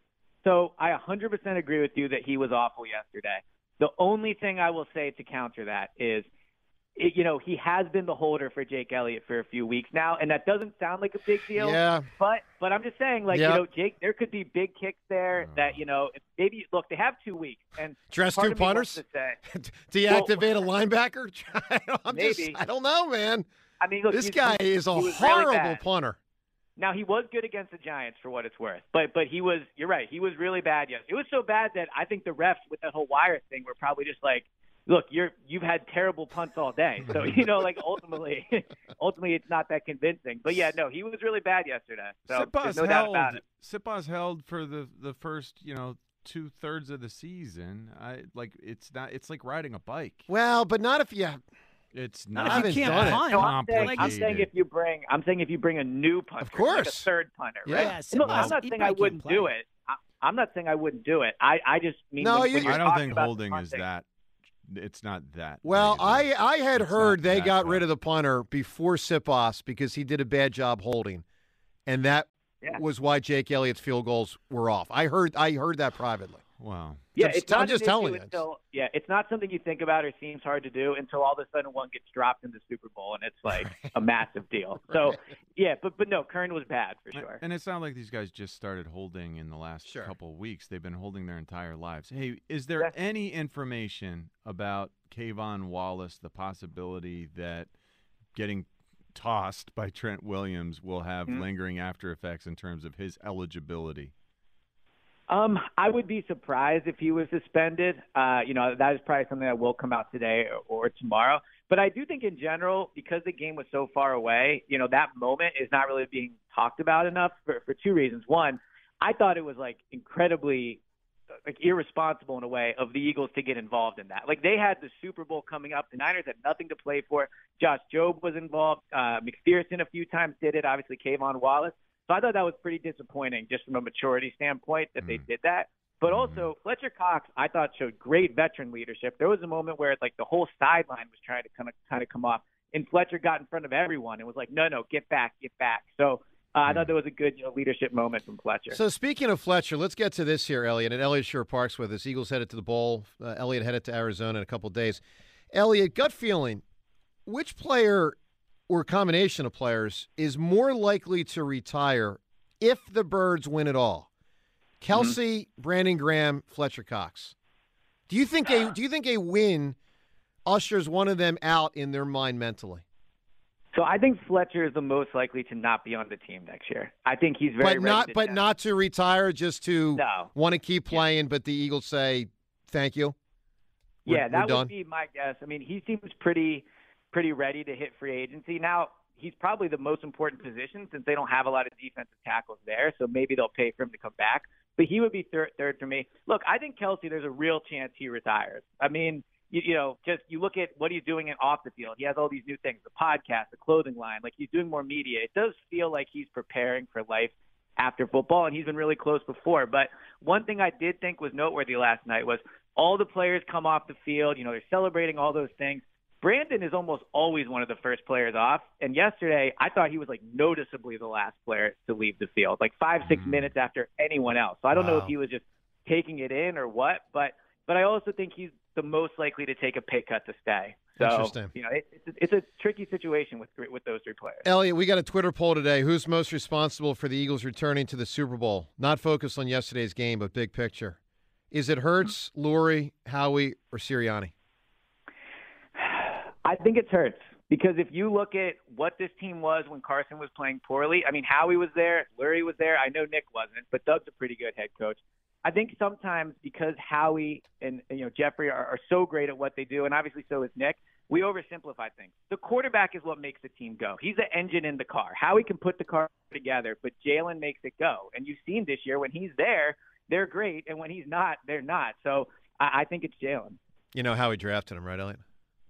So I one hundred percent agree with you that he was awful yesterday. The only thing I will say to counter that is, it, you know, he has been the holder for Jake Elliott for a few weeks now, and that doesn't sound like a big deal. Yeah. But but I'm just saying, like, Yep. you know, Jake, there could be big kicks there that, you know, maybe, look, they have two weeks. And Dress part two of me wants punters? to say, Deactivate a linebacker? I'm Maybe. Just, I don't know, man. I mean, look, This he's- guy he- is a he was really horrible bad. punter. Now, he was good against the Giants for what it's worth, but but he was, you're right, he was really bad yesterday. It was so bad that I think the refs with that whole wire thing were probably just like, look, you're you've had terrible punts all day, so you know, like ultimately, ultimately, it's not that convincing. But yeah, no, he was really bad yesterday. So Siposs there's no doubt held. about it. Siposs held for the the first, you know, two thirds of the season. I like it's not. It's like riding a bike. Well, but not if you. It's Not not. if you can't that punt. No, I'm saying, I'm complicated. saying if you bring, I'm saying if you bring a new punter, Of course. like a third punter, Yeah. right? Yeah, And look, Siposs, I'm not he saying probably I can't wouldn't play. do it. I, I'm not saying I wouldn't do it. I, I just mean No, when, you- when you're I don't talking think about the holding is punting- that. It's not that. Well, negative. I, I had It's heard not they that got bad. rid of the punter before Siposs because he did a bad job holding, and that Yeah. was why Jake Elliott's field goals were off. I heard I heard that privately. Wow. Yeah, I'm it's just- I'm not just an telling issue you. Until, yeah, it's not something you think about or seems hard to do until all of a sudden one gets dropped in the Super Bowl and it's like a massive deal. So, yeah, but but no, Kern was bad for sure. And it's not like these guys just started holding in the last Sure. couple of weeks. They've been holding their entire lives. Hey, is there any information about Kayvon Wallace, the possibility that getting tossed by Trent Williams will have Mhm. lingering after effects in terms of his eligibility? Um, I would be surprised if he was suspended. Uh, you know, that is probably something that will come out today or, or tomorrow. But I do think in general, because the game was so far away, you know, that moment is not really being talked about enough for, for two reasons. One, I thought it was like incredibly like irresponsible in a way of the Eagles to get involved in that. Like they had the Super Bowl coming up. The Niners had nothing to play for. Josh Jobe was involved. Uh, McPherson a few times did it. Obviously, Kayvon Wallace. So I thought that was pretty disappointing just from a maturity standpoint that they did that. But also, Fletcher Cox, I thought, showed great veteran leadership. There was a moment where like the whole sideline was trying to kind of kind of come off, and Fletcher got in front of everyone and was like, no, no, get back, get back. So uh, I thought there was a good you know, leadership moment from Fletcher. So speaking of Fletcher, let's get to this here, Elliot. And Elliot Shore Park's with us. Eagles headed to the bowl. Uh, Elliot headed to Arizona in a couple of days. Elliot, gut feeling, which player or combination of players is more likely to retire if the Birds win it all? Kelsey, mm-hmm. Brandon Graham, Fletcher Cox. Do you think a do you think a win ushers one of them out in their mind mentally? So I think Fletcher is the most likely to not be on the team next year. I think he's very but not ready to but test. not to retire, just to No. want to keep playing. But the Eagles say thank you. We're, yeah, that we're would done? be my guess. I mean, he seems pretty pretty ready to hit free agency. Now, he's probably the most important position since they don't have a lot of defensive tackles there, so maybe they'll pay for him to come back. But he would be third, third for me. Look, I think Kelsey, there's a real chance he retires. I mean, you, you know, just you look at what he's doing in off the field. He has all these new things, the podcast, the clothing line. Like, he's doing more media. It does feel like he's preparing for life after football, and he's been really close before. But one thing I did think was noteworthy last night was all the players come off the field. You know, they're celebrating all those things. Brandon is almost always one of the first players off. And yesterday, I thought he was, like, noticeably the last player to leave the field, like five, six mm-hmm. minutes after anyone else. So I don't wow. know if he was just taking it in or what, but but I also think he's the most likely to take a pay cut to stay. So, Interesting. You know, it, it's, it's a tricky situation with with those three players. Elliot, we got a Twitter poll today. Who's most responsible for the Eagles returning to the Super Bowl? Not focused on yesterday's game, but big picture. Is it Hurts, Lurie, Howie, or Sirianni? I think it's Hurts because if you look at what this team was when Carson was playing poorly, I mean, Howie was there, Lurie was there. I know Nick wasn't, but Doug's a pretty good head coach. I think sometimes because Howie and you know Jeffrey are, are so great at what they do, and obviously so is Nick, we oversimplify things. The quarterback is what makes the team go. He's the engine in the car. Howie can put the car together, but Jalen makes it go. And you've seen this year when he's there, they're great, and when he's not, they're not. So I, I think it's Jalen. You know how he drafted him, right, Elliot?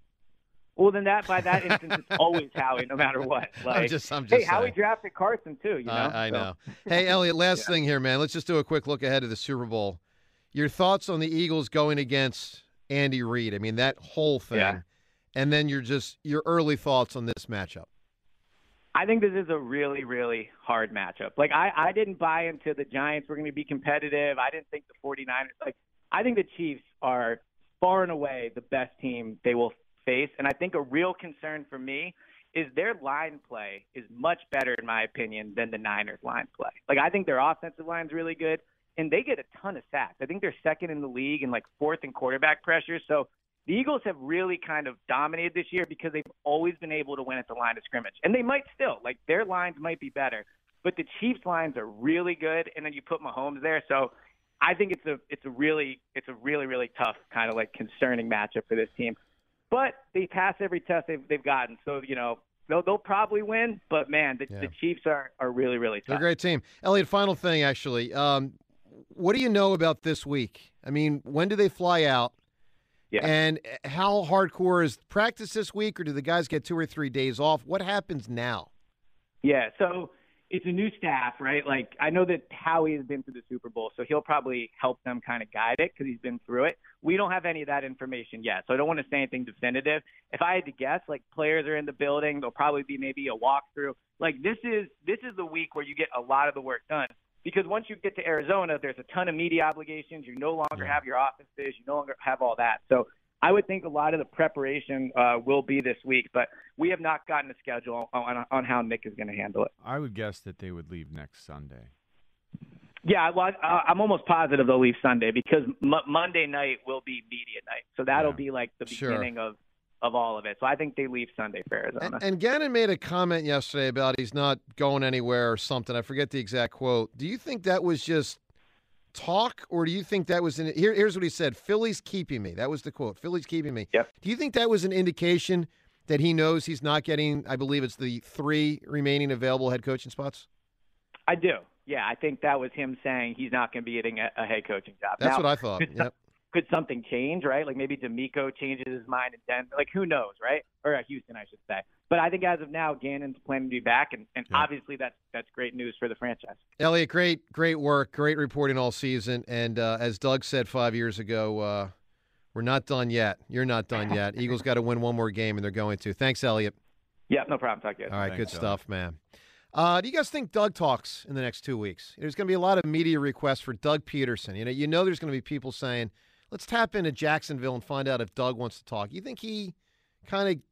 Well, then that by that instance, it's always Howie, no matter what. Like, I'm just, I'm just hey, saying. Howie drafted Carson too. You know, I, I so. know. Hey, Elliot, last Yeah. thing here, man. Let's just do a quick look ahead to the Super Bowl. Your thoughts on the Eagles going against Andy Reid? I mean, that whole thing, Yeah. and then your just your early thoughts on this matchup. I think this is a really, really hard matchup. Like, I, I didn't buy into the Giants were going to be competitive. I didn't think the 49ers – like, I think the Chiefs are far and away the best team they will face. And I think a real concern for me is their line play is much better, in my opinion, than the Niners' line play. Like, I think their offensive line is really good, and they get a ton of sacks. I think they're second in the league and, like, fourth in quarterback pressure. So the Eagles have really kind of dominated this year because they've always been able to win at the line of scrimmage. And they might still. Like, their lines might be better. But the Chiefs' lines are really good, and then you put Mahomes there. So I think it's a it's a really it's a really, really tough kind of, like, concerning matchup for this team. But they pass every test they've, they've gotten. So, you know, they'll, they'll probably win. But, man, the, Yeah. the Chiefs are, are really, really tough. They're a great team. Elliot, final thing, actually. Um, what do you know about this week? I mean, when do they fly out? Yeah. And how hardcore is practice this week, or do the guys get two or three days off? What happens now? Yeah, so it's a new staff, right? Like, I know that Howie has been through the Super Bowl, so he'll probably help them kind of guide it because he's been through it. We don't have any of that information yet, so I don't want to say anything definitive. If I had to guess, like, players are in the building. There'll probably be maybe a walkthrough. Like, this is this is the week where you get a lot of the work done because once you get to Arizona, there's a ton of media obligations. You no longer have your offices. You no longer have all that. So I would think a lot of the preparation uh, will be this week, but we have not gotten a schedule on, on how Nick is going to handle it. I would guess that they would leave next Sunday. Yeah, well, I, I'm almost positive they'll leave Sunday because M- Monday night will be media night. So that'll Yeah. be like the Sure. beginning of, of all of it. So I think they leave Sunday for Arizona. And, and Gannon made a comment yesterday about he's not going anywhere or something. I forget the exact quote. Do you think that was just talk, or do you think that was an here, here's what he said: Philly's keeping me. That was the quote. Philly's keeping me. Yep. Do you think that was an indication that he knows he's not getting, I believe it's the three remaining available head coaching spots? I do. Yeah, I think that was him saying he's not going to be getting a, a head coaching job. That's Now, what I thought. Could, Yep. could something change, right? Like maybe D'Amico changes his mind in Denver. Like who knows, right? Or uh, Houston, I should say. But I think as of now, Gannon's planning to be back, and, and Yeah. obviously that's that's great news for the franchise. Elliot, great, great work, great reporting all season. And uh, as Doug said five years ago, uh, we're not done yet. You're not done yet. Eagles got to win one more game, and they're going to. Thanks, Elliot. Yeah, no problem. Talk to you. All right, Thanks, good Elliot. stuff, man. Uh, do you guys think Doug talks in the next two weeks? There's going to be a lot of media requests for Doug Peterson. You know, you know, there's going to be people saying, "Let's tap into Jacksonville and find out if Doug wants to talk." You think he kind of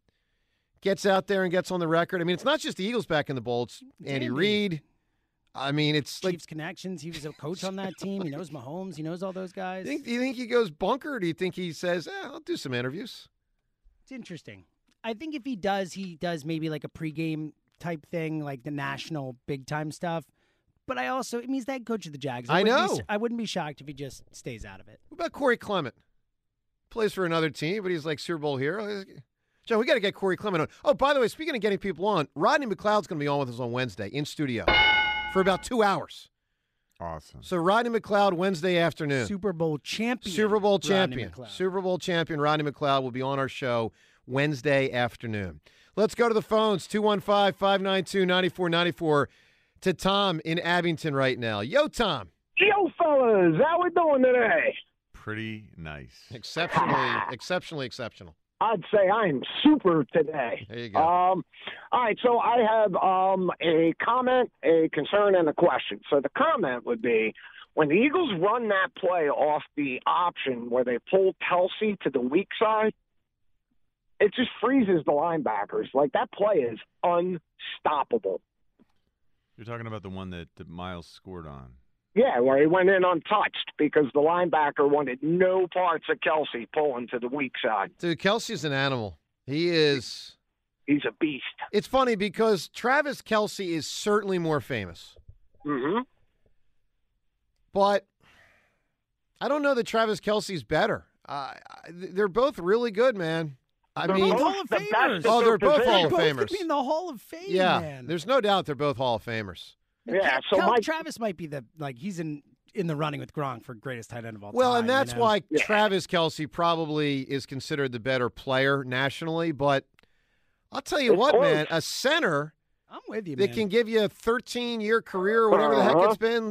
gets out there and gets on the record? I mean, it's not just the Eagles back in the bowl; it's Andy Andy. Reid. I mean, it's like. Chiefs connections. He was a coach on that team. He knows Mahomes. He knows all those guys. Do you think, do you think he goes bunker, or do you think he says, eh, "I'll do some interviews"? It's interesting. I think if he does, he does maybe like a pregame type thing, like the national big time stuff. But I also, I mean, he's the head coach of the Jags. I wouldn't be- know. I wouldn't be shocked if he just stays out of it. What about Corey Clement? Plays for another team, but he's like Super Bowl hero. John, we got to get Corey Clement on. Oh, by the way, speaking of getting people on, Rodney McLeod's going to be on with us on Wednesday in studio for about two hours. Awesome. So Rodney McLeod Wednesday afternoon. Super Bowl champion. Super Bowl Rodney champion. McLeod. Super Bowl champion Rodney McLeod will be on our show Wednesday afternoon. Let's go to the phones, two one five, five nine two, nine four nine four, to Tom in Abington right now. Yo, Tom. Yo, fellas. How we doing today? Pretty nice. Exceptionally, exceptionally exceptional. I'd say I'm super today. There you go. Um, all right, so I have um, a comment, a concern, and a question. So the comment would be, when the Eagles run that play off the option where they pull Kelsey to the weak side, it just freezes the linebackers. Like, that play is unstoppable. You're talking about the one that, that Miles scored on. Yeah, where he went in untouched because the linebacker wanted no parts of Kelsey pulling to the weak side. Dude, Kelsey's an animal. He is. He's a beast. It's funny because Travis Kelsey is certainly more famous. Mm-hmm. But I don't know that Travis Kelsey's better. Uh, they're both really good, man. I They're mean, both Hall of Famers. Oh, they're both Hall of They're both Famers. could be in the Hall of Fame, Yeah, man. there's no doubt they're both Hall of Famers. Yeah, so Kel- Travis might be the like he's in in the running with Gronk for greatest tight end of all Well, time. and that's you know? why Travis Kelsey probably is considered the better player nationally. But I'll tell you It's what, close. man, a center I'm with you, that man. can give you a thirteen-year career or whatever the heck Uh-huh. it's been.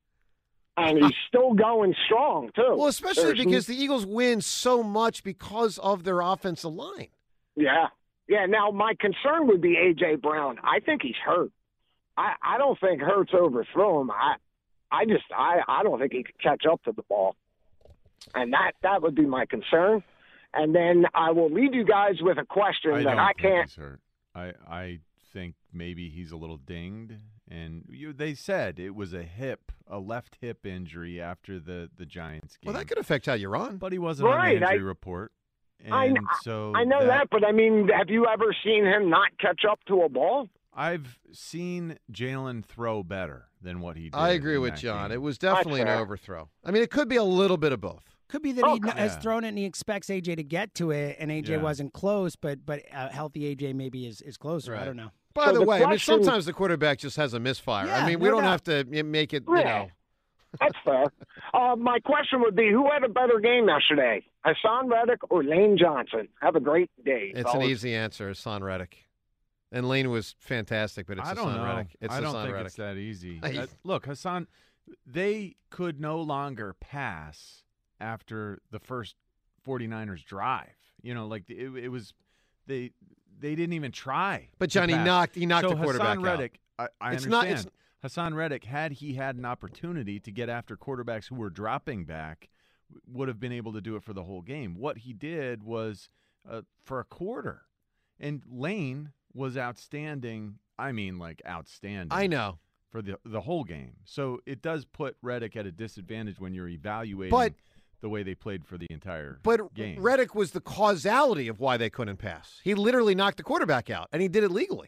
And he's still going strong, too. Well, especially There's- because the Eagles win so much because of their offensive line. Yeah. Yeah, now my concern would be A J. Brown. I think he's hurt. I, I don't think Hurts overthrew him. I I just I, I don't think he could catch up to the ball. And that, that would be my concern. And then I will leave you guys with a question I that don't I think can't he's hurt. I, I think maybe he's a little dinged. And you, they said it was a hip, a left hip injury after the, the Giants game. Well, that could affect how you run. But he wasn't Right, on the I- injury report. And I, so I know that, but I mean, have you ever seen him not catch up to a ball? I've seen Jalen throw better than what he did. I agree in with that John. game. It was definitely an fair. overthrow. I mean, it could be a little bit of both. Could be that he Okay. has Yeah. thrown it and he expects A J to get to it, and A J Yeah. wasn't close, but but uh, healthy A J maybe is, is closer. I Right. don't know. By So the, the way, I mean, question- sometimes the quarterback just has a misfire. I Yeah, mean, we no don't doubt. have to make it, you Yeah. know. That's fair. Uh, my question would be, who had a better game yesterday, Hassan Reddick or Lane Johnson? Have a great day. It's an fellas. easy answer, Hassan Reddick. And Lane was fantastic, but it's I don't Hassan know. Reddick. It's I don't Hassan think Reddick. it's that easy. I- Uh, look, Hassan, they could no longer pass after the first 49ers drive. You know, like it, it was they they didn't even try. But to John, he pass. knocked- he knocked so the quarterback Hassan out. Reddick, I, I It's not- understand. it's- Hassan Reddick, had he had an opportunity to get after quarterbacks who were dropping back, would have been able to do it for the whole game. What he did was uh, for a quarter. And Lane was outstanding. I mean, like outstanding. I know. For the the whole game. So it does put Reddick at a disadvantage when you're evaluating But- the way they played for the entire But game. Reddick was the causality of why they couldn't pass. He literally knocked the quarterback out, and he did it legally.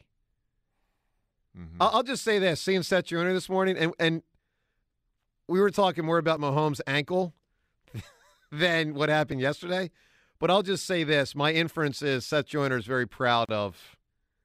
Mm-hmm. I'll, I'll just say this: seeing Seth Joyner this morning, and and we were talking more about Mahomes' ankle than what happened yesterday. But I'll just say this: my inference is Seth Joyner is very proud of.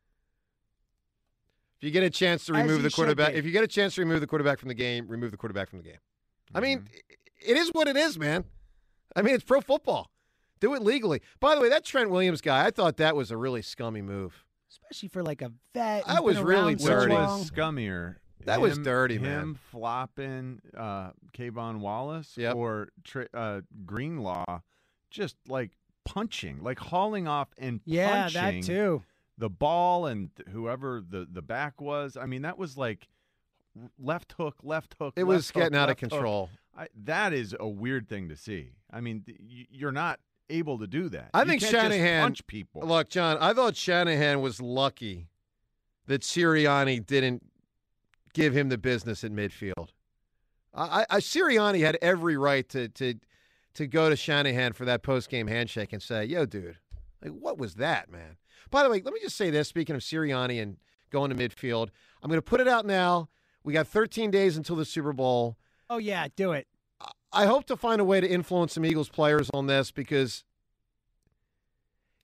If you get a chance to As remove he the should quarterback, be. if you get a chance to remove the quarterback from the game, remove the quarterback from the game. I mean, Mm-hmm. it is what it is, man. I mean, it's pro football. Do it legally. By the way, that Trent Williams guy, I thought that was a really scummy move. Especially for like a vet. That who's was been really around so dirty. Which long. was scummier. That was Him- dirty, him man. flopping uh, Kayvon Wallace Yep. or Tra- uh, Greenlaw, just like punching, like hauling off and Yeah, punching that too. the ball and whoever the, the back was. I mean, that was like left hook, left hook. It left was hook, getting out of left hook. control. I, that is a weird thing to see. I mean, th- y- you're not able to do that. I You think can't just Shanahan. punch people. Look, John, I thought Shanahan was lucky that Sirianni didn't give him the business at midfield. I, I Sirianni had every right to to to go to Shanahan for that post game handshake and say, "Yo, dude, like what was that, man?" By the way, let me just say this. Speaking of Sirianni and going to midfield, I'm going to put it out now. We got thirteen days until the Super Bowl. Oh yeah, do it. I hope to find a way to influence some Eagles players on this because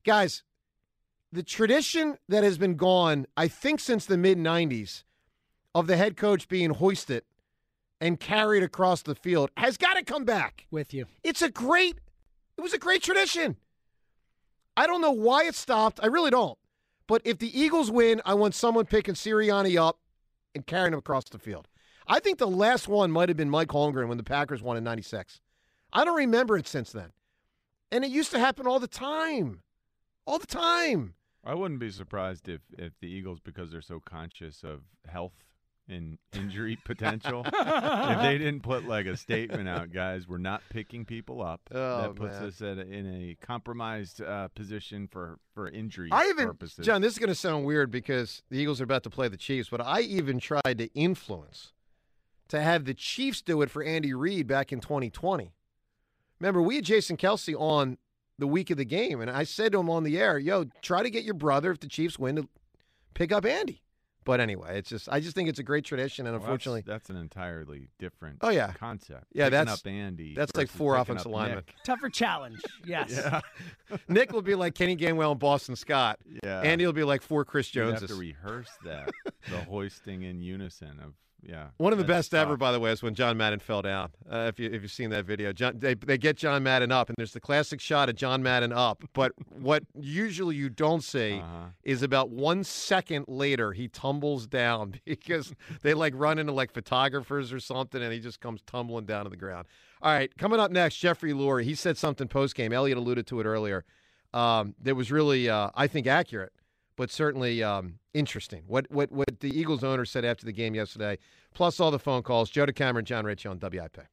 Guys, the tradition that has been gone, I think since the mid nineties, of the head coach being hoisted and carried across the field has got to come back. With you. It's a great, it was a great tradition. I don't know why it stopped. I really don't. But if the Eagles win, I want someone picking Sirianni up and carrying him across the field. I think the last one might have been Mike Holmgren when the Packers won in ninety-six. I don't remember it since then. And it used to happen all the time. All the time. I wouldn't be surprised if, if the Eagles, because they're so conscious of health and injury potential, if they didn't put like a statement out, guys, we're not picking people up. Oh, that puts man. us at a, in a compromised uh, position for, for injury I even, purposes. John, this is going to sound weird because the Eagles are about to play the Chiefs, but I even tried to influence to have the Chiefs do it for Andy Reid back in twenty twenty. Remember, we had Jason Kelsey on the week of the game, and I said to him on the air, yo, try to get your brother, if the Chiefs win, to pick up Andy. But anyway, it's just I just think it's a great tradition, and Well, unfortunately, that's, that's an entirely different oh yeah concept. Yeah, Picking that's up Andy. That's like versus four picking offensive up linemen. Nick. Tougher challenge. Yes. Yeah. Nick will be like Kenny Gainwell and Boston Scott. Yeah. Andy will be like four Chris You'd Joneses. have to rehearse that, the hoisting in unison of yeah. One of the that's best ever, tough. by the way, is when John Madden fell down. Uh, if you if you've seen that video, John, they they get John Madden up, and there's the classic shot of John Madden up. But what usually you don't see Uh-huh. is about one second later he tumbles down because they like run into like photographers or something, and he just comes tumbling down to the ground. All right, coming up next, Jeffrey Lurie. He said something post game. Elliot alluded to it earlier. Um, that was really, uh, I think, accurate, but certainly um, interesting. What what what the Eagles owner said after the game yesterday, plus all the phone calls. Joe DeCamera and John Ritchie on W I P.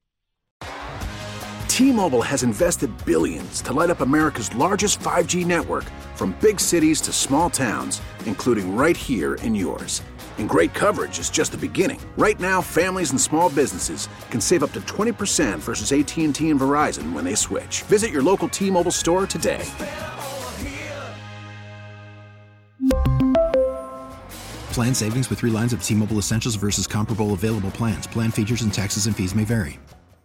T-Mobile has invested billions to light up America's largest five G network, from big cities to small towns, including right here in yours. And great coverage is just the beginning. Right now, families and small businesses can save up to twenty percent versus A T and T and Verizon when they switch. Visit your local T-Mobile store today. Plan savings with three lines of T-Mobile Essentials versus comparable available plans. Plan features and taxes and fees may vary.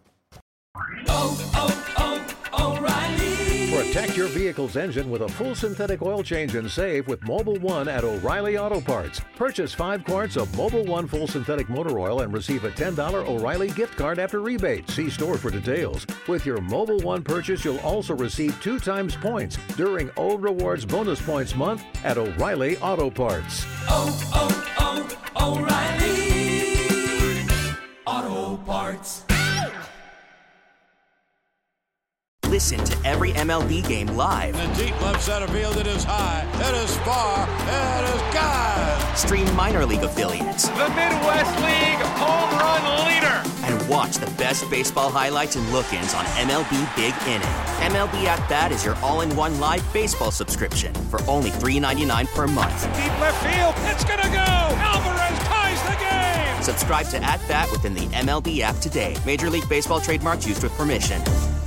Protect your vehicle's engine with a full synthetic oil change and save with Mobile One at O'Reilly Auto Parts. Purchase five quarts of Mobile One full synthetic motor oil and receive a ten dollars O'Reilly gift card after rebate. See store for details. With your Mobile One purchase, you'll also receive two times points during O Rewards Bonus Points Month at O'Reilly Auto Parts. Oh, oh, oh, O'Reilly Auto Parts. Listen to every M L B game live. In the deep left center field, it is high, it is far, it is gone. Stream minor league affiliates. The Midwest League home run leader. And watch the best baseball highlights and look-ins on M L B Big Inning. M L B At Bat is your all-in-one live baseball subscription for only three ninety-nine per month. Deep left field, it's gonna go. Alvarez ties the game. Subscribe to At Bat within the M L B app today. Major League Baseball trademarks used with permission.